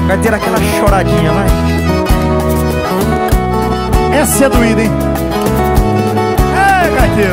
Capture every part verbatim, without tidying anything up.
Gaiteira, aquela choradinha, vai. Essa é doída, hein? É, gaiteiro.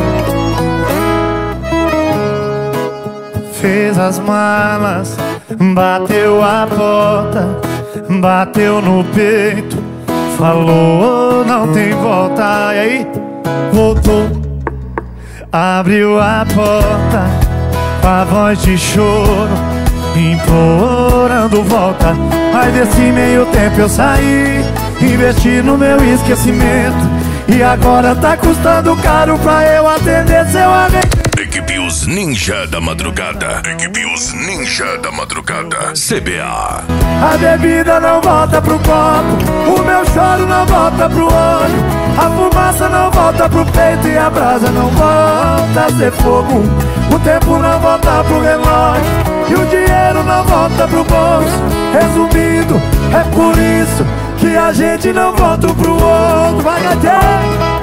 Fez as malas, bateu a porta, bateu no peito, falou não tem volta. E aí, voltou, abriu a porta com a voz de choro, implorando volta. Mas desse meio tempo eu saí, investi no meu esquecimento, e agora tá custando caro pra eu atender seu arrependimento. Equipe Os Ninja da Madrugada. Equipe Os Ninja da Madrugada. C B A. A bebida não volta pro copo, o meu choro não volta pro olho, a fumaça não volta pro peito e a brasa não volta a ser fogo. O tempo não volta pro relógio e o dinheiro não volta pro bolso. Resumindo, é por isso que a gente não volta pro outro. Vai, gatinho!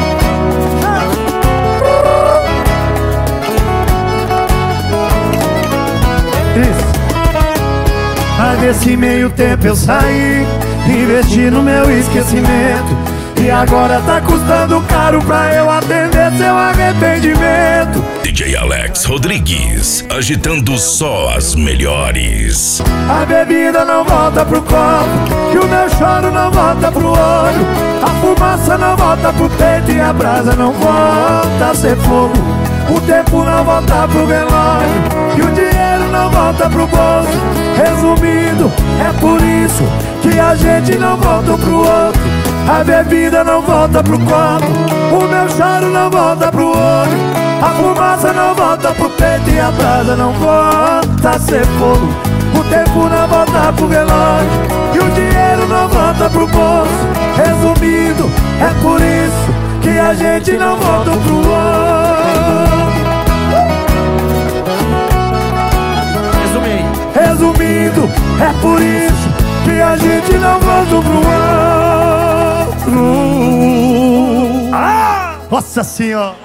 Isso. Mas nesse meio tempo eu saí, investi no meu esquecimento, e agora tá custando caro pra eu atender seu arrependimento. D J Alex Rodrigues, agitando só as melhores. A bebida não volta pro copo, e o meu choro não volta pro olho, a fumaça não volta pro peito e a brasa não volta a ser fogo. O tempo não volta pro relógio e o dinheiro não volta pro bolso. Resumindo, é por isso que a gente não volta pro outro. A bebida não volta pro copo, o meu choro não volta pro olho, a fumaça não volta pro peito e a brasa não volta a ser fogo. O tempo não volta pro relógio e o dinheiro não volta pro bolso. Resumindo, é por isso que a gente não volta pro outro. Resumindo, é por isso que a gente não volta pro outro. Ah! Nossa Senhora!